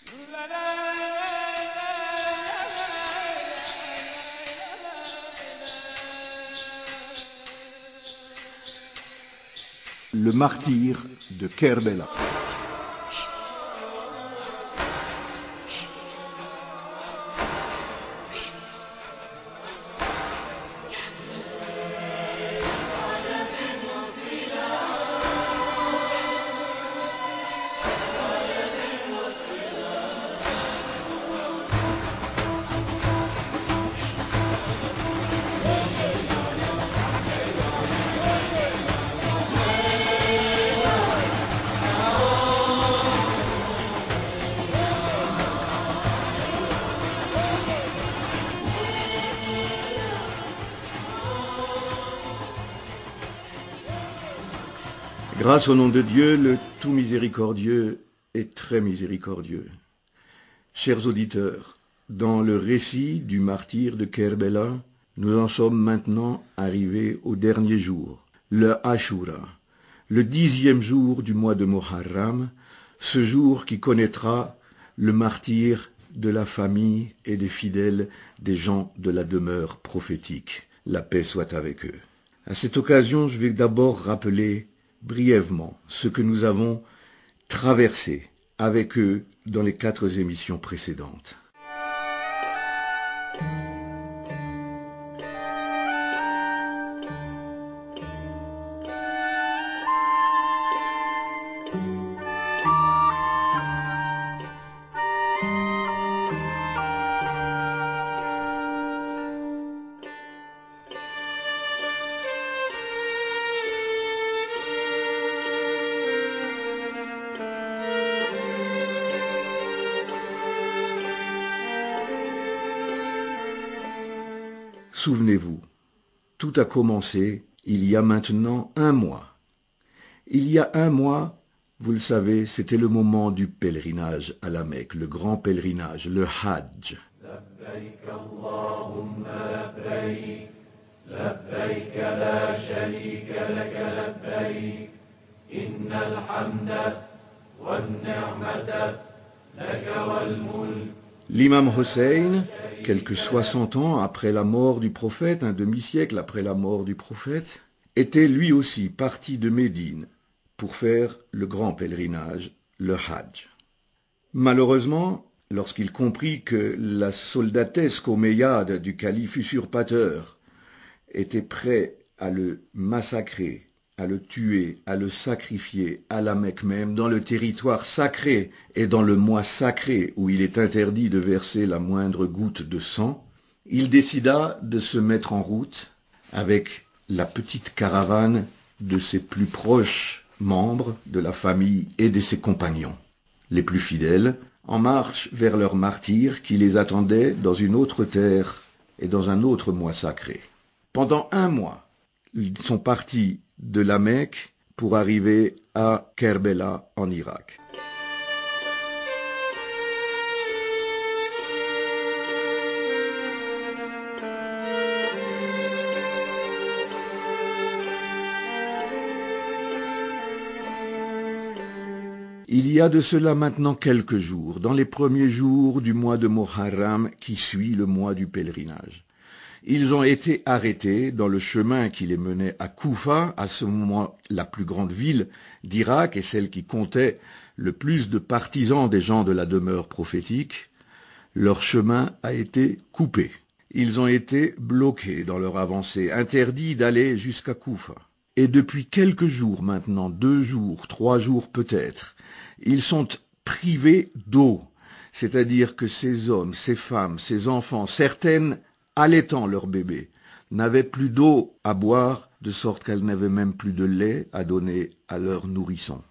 Le martyr de Kerbela. Grâce au nom de Dieu, le tout miséricordieux et très miséricordieux. Chers auditeurs, dans le récit du martyr de Kerbela, nous en sommes maintenant arrivés au dernier jour, le Ashura, le 10e jour du mois de Muharram, ce jour qui connaîtra le martyr de la famille et des fidèles des gens de la demeure prophétique. La paix soit avec eux. À cette occasion, je vais d'abord rappeler brièvement ce que nous avons traversé avec eux dans les 4 émissions précédentes. Souvenez-vous, tout a commencé il y a maintenant 1 mois. Il y a 1 mois, vous le savez, c'était le moment du pèlerinage à la Mecque, le grand pèlerinage, le Hajj. لبيك اللهم لبيك لبيك لا شريك لك لبيك إن الحمد والنعمة لك والملك. L'imam Hossein, quelques 60 ans après la mort du prophète, un demi-siècle après la mort du prophète, était lui aussi parti de Médine pour faire le grand pèlerinage, le Hajj. Malheureusement, lorsqu'il comprit que la soldatesque omeyyade du calife usurpateur était prêt à le massacrer, à le tuer, à le sacrifier à la Mecque même, dans le territoire sacré et dans le mois sacré où il est interdit de verser la moindre goutte de sang, il décida de se mettre en route avec la petite caravane de ses plus proches membres de la famille et de ses compagnons, les plus fidèles, en marche vers leur martyr qui les attendait dans une autre terre et dans un autre mois sacré. Pendant 1 mois, ils sont partis de la Mecque pour arriver à Kerbela en Irak. Il y a de cela maintenant quelques jours, dans les premiers jours du mois de Muharram qui suit le mois du pèlerinage. Ils ont été arrêtés dans le chemin qui les menait à Koufa, à ce moment la plus grande ville d'Irak et celle qui comptait le plus de partisans des gens de la demeure prophétique. Leur chemin a été coupé. Ils ont été bloqués dans leur avancée, interdits d'aller jusqu'à Koufa. Et depuis quelques jours maintenant, 2 jours, 3 jours peut-être, ils sont privés d'eau. C'est-à-dire que ces hommes, ces femmes, ces enfants, certaines allaitant leur bébé, n'avaient plus d'eau à boire, de sorte qu'elles n'avaient même plus de lait à donner à leurs nourrissons.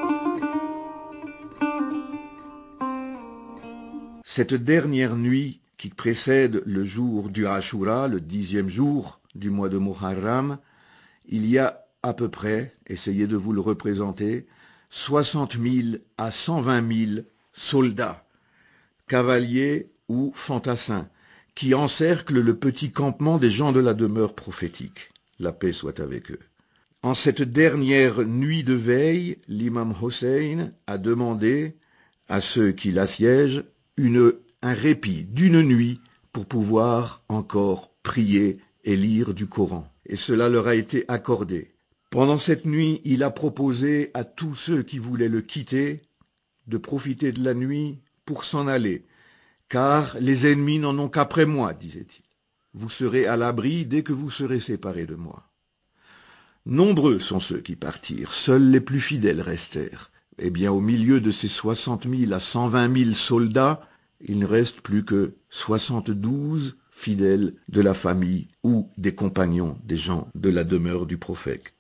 Cette dernière nuit qui précède le jour du Ashura, le 10e jour du mois de Muharram, il y a à peu près, essayez de vous le représenter, 60 000 à 120 000 soldats, cavaliers ou fantassins, qui encerclent le petit campement des gens de la demeure prophétique. La paix soit avec eux. En cette dernière nuit de veille, l'imam Hossein a demandé à ceux qui l'assiègent un répit d'une nuit pour pouvoir encore prier et lire du Coran. Et cela leur a été accordé. Pendant cette nuit, il a proposé à tous ceux qui voulaient le quitter de profiter de la nuit pour s'en aller, car les ennemis n'en ont qu'après moi, disait-il. Vous serez à l'abri dès que vous serez séparés de moi. Nombreux sont ceux qui partirent, seuls les plus fidèles restèrent. Eh bien, au milieu de ces 60 000 à 120 000 soldats, il ne reste plus que 72 fidèles de la famille ou des compagnons des gens de la demeure du prophète.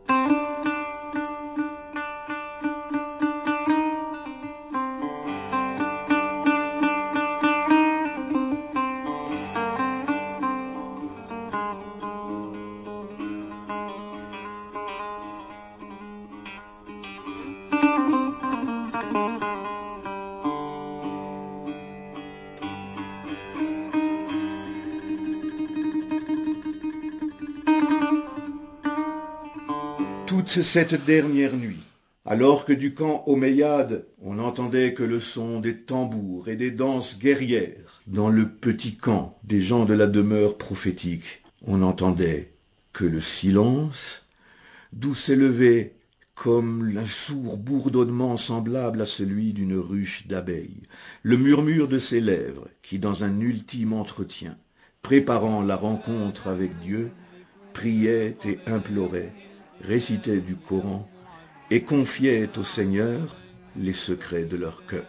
Toute cette dernière nuit, alors que du camp omeyyade, on n'entendait que le son des tambours et des danses guerrières, dans le petit camp des gens de la demeure prophétique, on n'entendait que le silence, d'où s'élevait comme un sourd bourdonnement semblable à celui d'une ruche d'abeilles, le murmure de ses lèvres qui, dans un ultime entretien, préparant la rencontre avec Dieu, priaient et imploraient, récitaient du Coran et confiaient au Seigneur les secrets de leur cœur.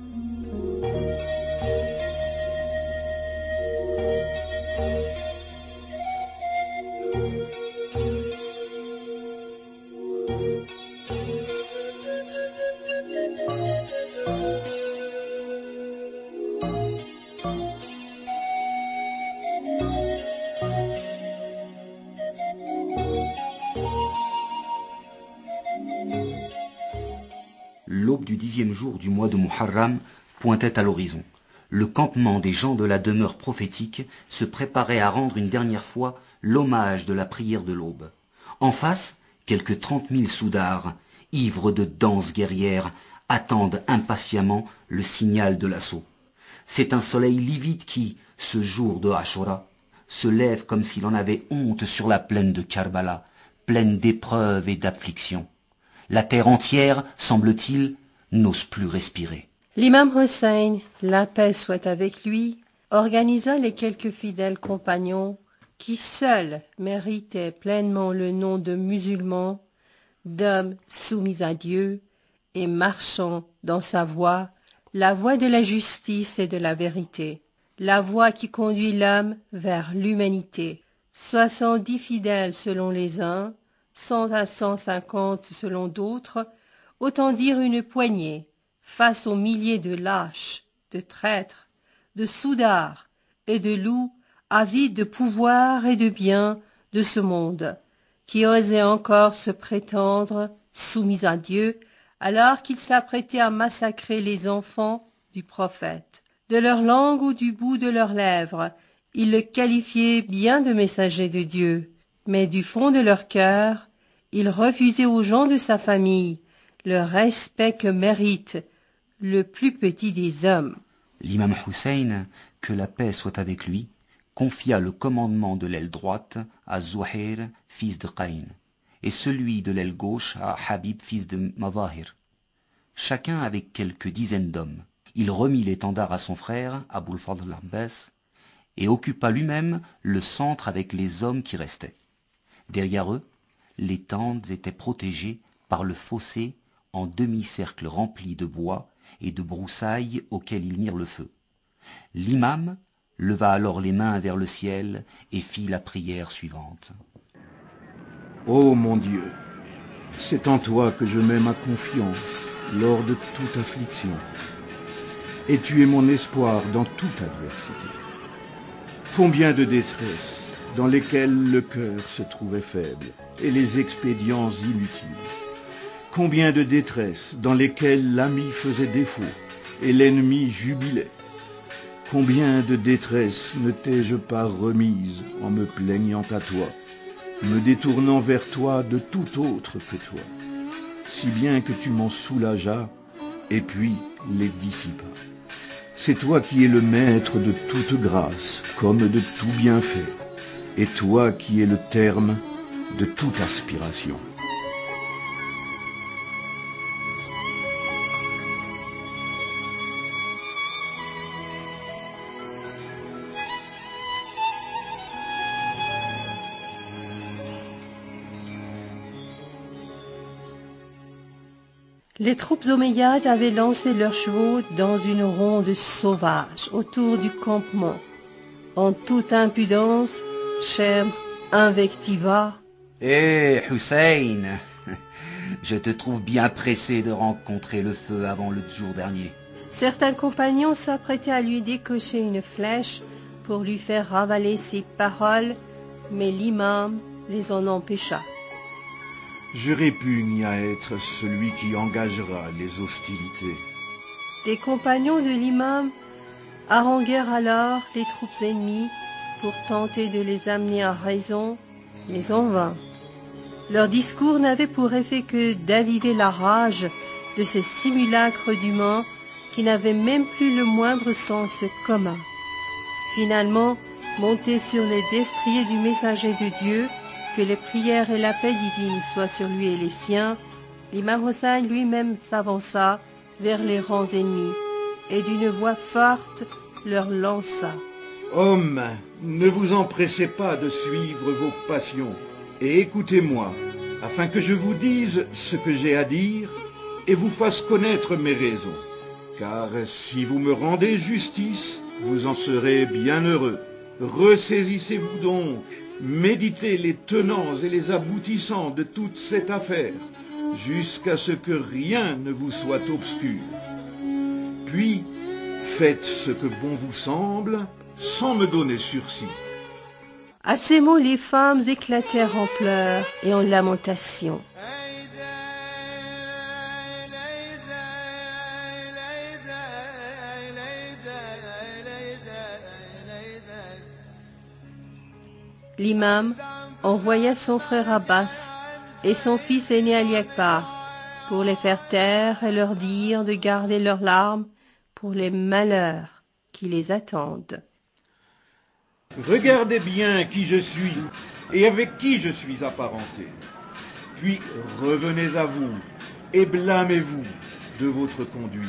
L'aube du 10e jour du mois de Muharram pointait à l'horizon. Le campement des gens de la demeure prophétique se préparait à rendre une dernière fois l'hommage de la prière de l'aube. En face, quelques 30 000 soudars, ivres de danses guerrières, attendent impatiemment le signal de l'assaut. C'est un soleil livide qui, ce jour de Ashura, se lève comme s'il en avait honte sur la plaine de Karbala, pleine d'épreuves et d'afflictions. La terre entière, semble-t-il, n'ose plus respirer. L'imam Hossein, la paix soit avec lui, organisa les quelques fidèles compagnons qui seuls méritaient pleinement le nom de musulmans, d'hommes soumis à Dieu et marchant dans sa voie, la voie de la justice et de la vérité, la voie qui conduit l'homme vers l'humanité. 70 fidèles selon les uns, 100 à 150 selon d'autres, autant dire une poignée, face aux milliers de lâches, de traîtres, de soudards et de loups avides de pouvoir et de biens de ce monde, qui osaient encore se prétendre soumis à Dieu, alors qu'ils s'apprêtaient à massacrer les enfants du prophète. De leur langue ou du bout de leurs lèvres, ils le qualifiaient bien de messager de Dieu, mais du fond de leur cœur, ils refusaient aux gens de sa famille le respect que mérite le plus petit des hommes. L'imam Hussein, que la paix soit avec lui, confia le commandement de l'aile droite à Zuhair, fils de Qayn, et celui de l'aile gauche à Habib, fils de Mazahir, chacun avec quelques dizaines d'hommes. Il remit l'étendard à son frère, Abul Fadl al-Abbas, et occupa lui-même le centre avec les hommes qui restaient. Derrière eux, les tentes étaient protégées par le fossé en demi-cercle rempli de bois et de broussailles auxquelles ils mirent le feu. L'imam leva alors les mains vers le ciel et fit la prière suivante. Ô mon Dieu, c'est en toi que je mets ma confiance lors de toute affliction, et tu es mon espoir dans toute adversité. Combien de détresses dans lesquelles le cœur se trouvait faible et les expédients inutiles. Combien de détresses dans lesquelles l'ami faisait défaut et l'ennemi jubilait. Combien de détresses ne t'ai-je pas remise en me plaignant à toi, me détournant vers toi de tout autre que toi, si bien que tu m'en soulageas et puis les dissipas. C'est toi qui es le maître de toute grâce, comme de tout bienfait, et toi qui es le terme de toute aspiration. Les troupes omeyyades avaient lancé leurs chevaux dans une ronde sauvage autour du campement. En toute impudence, Shemr invectiva. « Hé, Hussein, je te trouve bien pressé de rencontrer le feu avant le jour dernier. » Certains compagnons s'apprêtaient à lui décocher une flèche pour lui faire ravaler ses paroles, mais l'imam les en empêcha. Je répugne à être celui qui engagera les hostilités. Des compagnons de l'imam haranguèrent alors les troupes ennemies pour tenter de les amener à raison, mais en vain. Leur discours n'avait pour effet que d'aviver la rage de ces simulacres d'humains qui n'avaient même plus le moindre sens commun. Finalement, montés sur les destriers du messager de Dieu, que les prières et la paix divine soient sur lui et les siens, l'imam Hossein lui-même s'avança vers les rangs ennemis et d'une voix forte leur lança. « Hommes, ne vous empressez pas de suivre vos passions et écoutez-moi, afin que je vous dise ce que j'ai à dire et vous fasse connaître mes raisons. Car si vous me rendez justice, vous en serez bien heureux. Ressaisissez-vous donc, méditez les tenants et les aboutissants de toute cette affaire, jusqu'à ce que rien ne vous soit obscur. Puis, faites ce que bon vous semble, sans me donner sursis. » À ces mots, les femmes éclatèrent en pleurs et en lamentations. L'imam envoya son frère Abbas et son fils aîné Ali Akbar pour les faire taire et leur dire de garder leurs larmes pour les malheurs qui les attendent. Regardez bien qui je suis et avec qui je suis apparenté. Puis revenez à vous et blâmez-vous de votre conduite.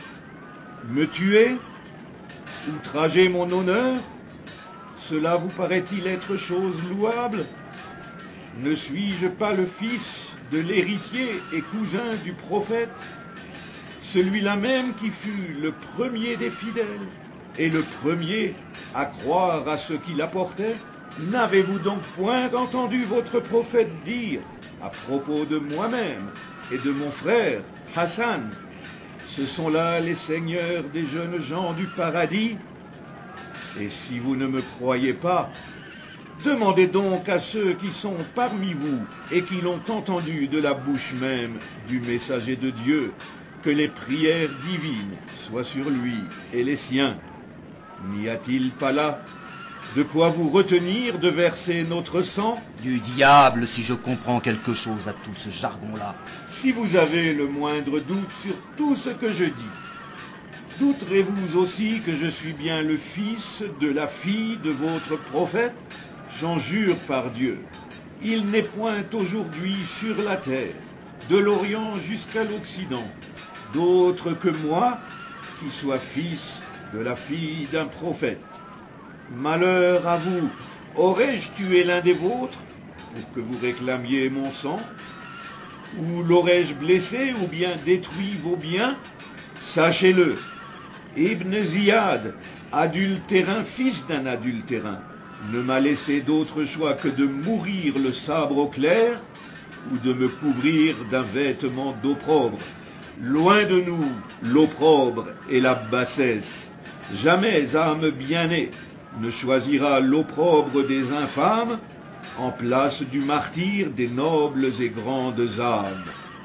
Me tuer? Outrager mon honneur? Cela vous paraît-il être chose louable? Ne suis-je pas le fils de l'héritier et cousin du prophète, celui-là même qui fut le premier des fidèles et le premier à croire à ce qu'il apportait? N'avez-vous donc point entendu votre prophète dire à propos de moi-même et de mon frère Hassan, ce sont là les seigneurs des jeunes gens du paradis? Et si vous ne me croyez pas, demandez donc à ceux qui sont parmi vous et qui l'ont entendu de la bouche même du messager de Dieu, que les prières divines soient sur lui et les siens. N'y a-t-il pas là de quoi vous retenir de verser notre sang? Du diable si je comprends quelque chose à tout ce jargon-là. Si vous avez le moindre doute sur tout ce que je dis, douterez-vous aussi que je suis bien le fils de la fille de votre prophète? J'en jure par Dieu, il n'est point aujourd'hui sur la terre, de l'Orient jusqu'à l'Occident, d'autre que moi qui soit fils de la fille d'un prophète. Malheur à vous, aurais-je tué l'un des vôtres pour que vous réclamiez mon sang? Ou l'aurais-je blessé ou bien détruit vos biens? Sachez-le, Ibn Ziyad, adultérin fils d'un adultérin, ne m'a laissé d'autre choix que de mourir le sabre au clair ou de me couvrir d'un vêtement d'opprobre. Loin de nous l'opprobre et la bassesse. Jamais âme bien-née ne choisira l'opprobre des infâmes en place du martyre des nobles et grandes âmes.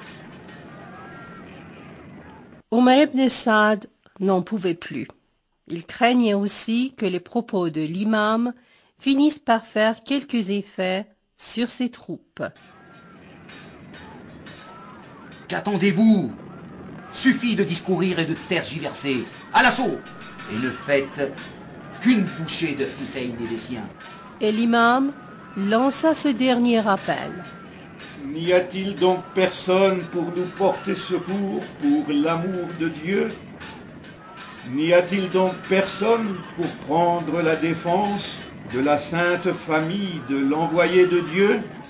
Omar ibn Saad n'en pouvait plus. Il craignait aussi que les propos de l'imam finissent par faire quelques effets sur ses troupes. Qu'attendez-vous? Suffit de discourir et de tergiverser. À l'assaut! Et ne faites qu'une bouchée de Hussein et des siens. Et l'imam lança ce dernier appel. N'y a-t-il donc personne pour nous porter secours pour l'amour de Dieu? N'y a-t-il donc personne pour prendre la défense de la sainte famille de l'envoyé de Dieu?